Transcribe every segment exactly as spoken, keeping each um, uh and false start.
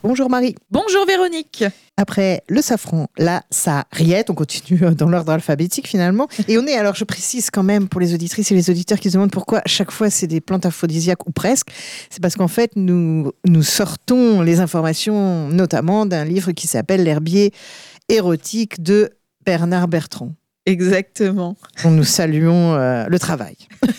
Bonjour Marie. Bonjour Véronique. Après le safran, la sarriette, on continue dans l'ordre alphabétique finalement. Et on est, alors je précise quand même pour les auditrices et les auditeurs qui se demandent pourquoi à chaque fois c'est des plantes aphrodisiaques ou presque, c'est parce qu'en fait nous, nous sortons les informations notamment d'un livre qui s'appelle L'herbier érotique de Bernard Bertrand. Exactement. Dont nous saluons euh, le travail.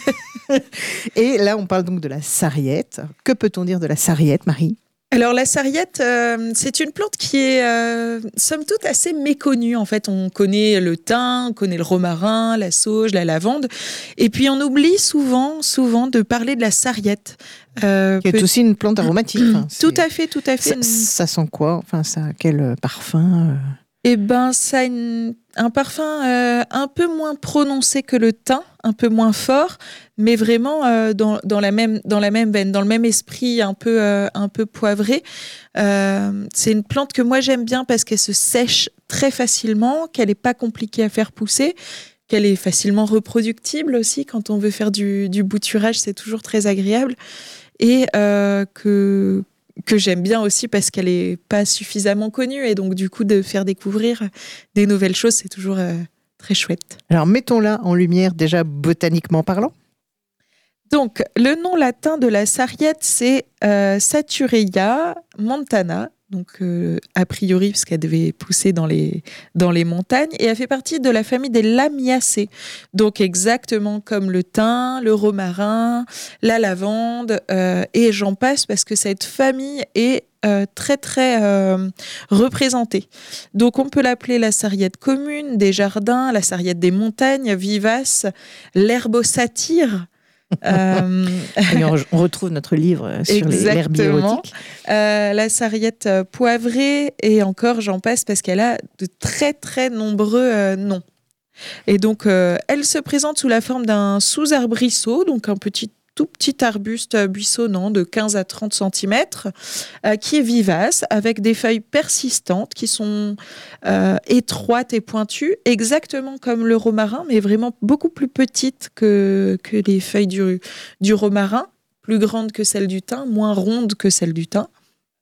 Et là on parle donc de la sarriette. Que peut-on dire de la sarriette, Marie ? Alors la sarriette, euh, c'est une plante qui est, euh, somme toute, assez méconnue. En fait, on connaît le thym, on connaît le romarin, la sauge, la lavande. Et puis, on oublie souvent, souvent de parler de la sarriette. Euh, qui est peut... aussi une plante aromatique. Enfin, tout à fait, tout à fait. Ça, ça sent quoi ? Enfin, ça a quel parfum ? euh... Eh ben, ça a une, un parfum euh, un peu moins prononcé que le thym, un peu moins fort, mais vraiment euh, dans, dans, la même, dans la même veine, dans le même esprit, un peu, euh, un peu poivré. Euh, c'est une plante que moi j'aime bien parce qu'elle se sèche très facilement, qu'elle n'est pas compliquée à faire pousser, qu'elle est facilement reproductible aussi. Quand on veut faire du, du bouturage, c'est toujours très agréable. Et euh, que... que j'aime bien aussi parce qu'elle n'est pas suffisamment connue et donc du coup de faire découvrir des nouvelles choses, c'est toujours euh, très chouette. Alors mettons-la en lumière déjà botaniquement parlant. Donc le nom latin de la sarriette c'est euh, Satureia montana, donc euh, a priori parce qu'elle devait pousser dans les, dans les montagnes et elle fait partie de la famille des Lamiacées, donc exactement comme le thym, le romarin, la lavande euh, et j'en passe parce que cette famille est euh, très très euh, représentée. Donc on peut l'appeler la sarriette commune des jardins, la sarriette des montagnes, vivace, l'herbosatire. Euh... on retrouve notre livre sur l'herbier érotique. Euh, la sarriette poivrée et encore j'en passe parce qu'elle a de très très nombreux euh, noms. Et donc euh, elle se présente sous la forme d'un sous-arbrisseau, donc un petit tout petit arbuste buissonnant de quinze à trente centimètres euh, qui est vivace avec des feuilles persistantes qui sont euh, étroites et pointues, exactement comme le romarin, mais vraiment beaucoup plus petites que, que les feuilles du, du romarin, plus grandes que celles du thym, moins rondes que celles du thym.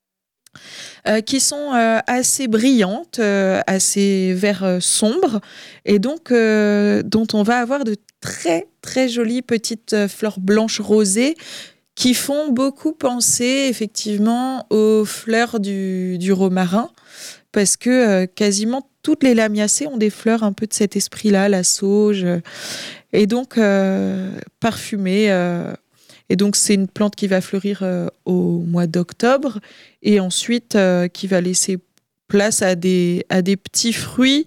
Euh, qui sont euh, assez brillantes, euh, assez vert euh, sombre, et donc euh, dont on va avoir de très très jolies petites euh, fleurs blanches rosées qui font beaucoup penser effectivement aux fleurs du, du romarin, parce que euh, quasiment toutes les lamiacées ont des fleurs un peu de cet esprit-là, la sauge, euh, et donc euh, parfumées. Euh, Et donc, c'est une plante qui va fleurir euh, au mois d'octobre et ensuite euh, qui va laisser place à des, à des petits fruits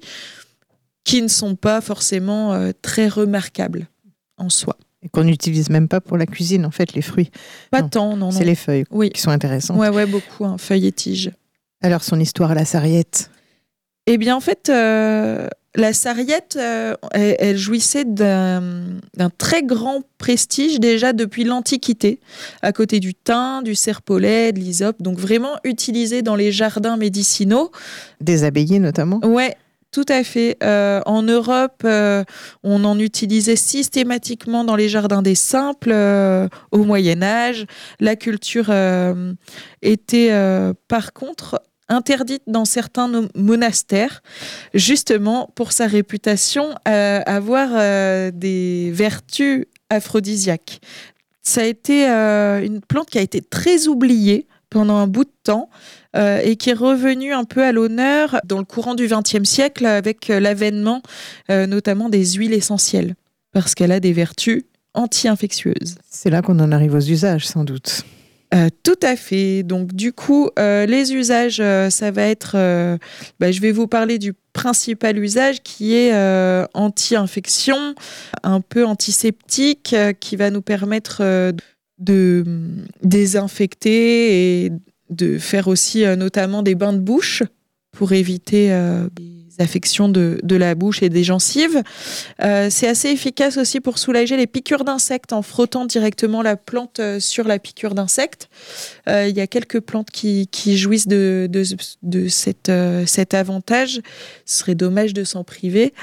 qui ne sont pas forcément euh, très remarquables en soi. Et qu'on n'utilise même pas pour la cuisine, en fait, les fruits. Pas non. tant, non, non. C'est les feuilles oui. qui sont intéressantes. Ouais, ouais, beaucoup, hein, feuilles et tiges. Alors, son histoire à la sarriette ? Eh bien, en fait... Euh... La sarriette, euh, elle, elle jouissait d'un, d'un très grand prestige déjà depuis l'Antiquité, à côté du thym, du serpolet, de l'hysope, donc vraiment utilisée dans les jardins médicinaux. Des abbayes notamment ? Ouais, tout à fait. Euh, en Europe, euh, on en utilisait systématiquement dans les jardins des simples euh, au Moyen-Âge. La culture euh, était euh, par contre... interdite dans certains monastères, justement pour sa réputation à avoir euh, des vertus aphrodisiaques. Ça a été euh, une plante qui a été très oubliée pendant un bout de temps euh, et qui est revenue un peu à l'honneur dans le courant du vingtième siècle avec l'avènement euh, notamment des huiles essentielles, parce qu'elle a des vertus anti-infectieuses. C'est là qu'on en arrive aux usages, sans doute. Euh, tout à fait. Donc, du coup, euh, les usages, euh, ça va être... Euh, bah, je vais vous parler du principal usage qui est euh, anti-infection, un peu antiseptique, euh, qui va nous permettre euh, de désinfecter et de faire aussi euh, notamment des bains de bouche pour éviter... Euh, affections de, de la bouche et des gencives. Euh, c'est assez efficace aussi pour soulager les piqûres d'insectes en frottant directement la plante sur la piqûre d'insectes. Euh, il y a quelques plantes qui, qui jouissent de, de, de cette, euh, cet avantage. Ce serait dommage de s'en priver.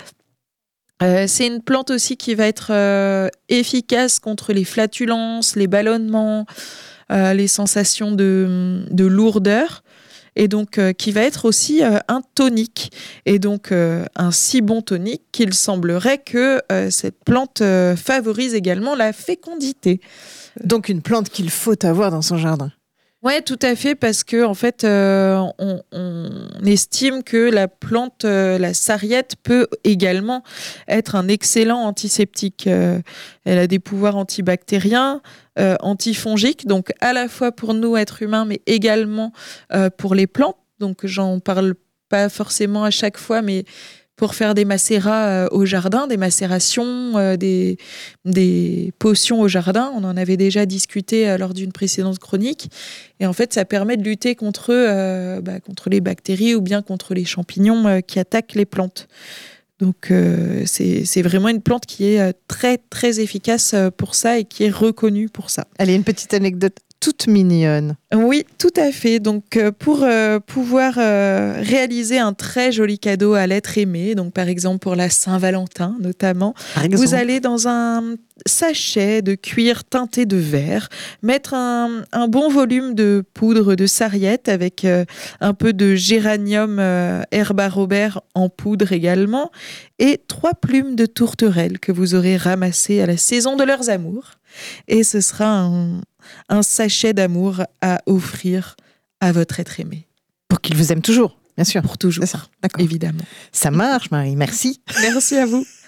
Euh, c'est une plante aussi qui va être euh, efficace contre les flatulences, les ballonnements, euh, les sensations de, de lourdeur. et donc euh, qui va être aussi euh, un tonique. Et donc euh, un si bon tonique qu'il semblerait que euh, cette plante euh, favorise également la fécondité. Donc une plante qu'il faut avoir dans son jardin. Ouais, tout à fait, parce que en fait, euh, on, on estime que la plante, euh, la sarriette, peut également être un excellent antiseptique. Euh, elle a des pouvoirs antibactériens, euh, antifongiques, donc à la fois pour nous êtres humains, mais également euh, pour les plantes. Donc j'en parle pas forcément à chaque fois, mais pour faire des macérats euh, au jardin, des macérations, euh, des, des potions au jardin. On en avait déjà discuté euh, lors d'une précédente chronique. Et en fait, ça permet de lutter contre, euh, bah, contre les bactéries ou bien contre les champignons euh, qui attaquent les plantes. Donc, euh, c'est, c'est vraiment une plante qui est euh, très, très efficace euh, pour ça et qui est reconnue pour ça. Allez, une petite anecdote toute mignonne. Oui, tout à fait. Donc, euh, pour euh, pouvoir euh, réaliser un très joli cadeau à l'être aimé, donc par exemple pour la Saint-Valentin notamment, Par exemple. vous allez dans un sachet de cuir teinté de vert mettre un, un bon volume de poudre de sarriette avec euh, un peu de géranium euh, herba Robert en poudre également et trois plumes de tourterelle que vous aurez ramassées à la saison de leurs amours. Et ce sera un, un sachet d'amour à offrir à votre être aimé. Pour qu'il vous aime toujours, bien sûr. Pour toujours, C'est ça, d'accord. évidemment. Ça marche, Marie, merci. Merci à vous.